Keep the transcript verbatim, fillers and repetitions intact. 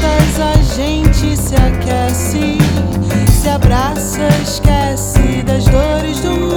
juntas a gente se aquece, se abraça, esquece das dores do mundo.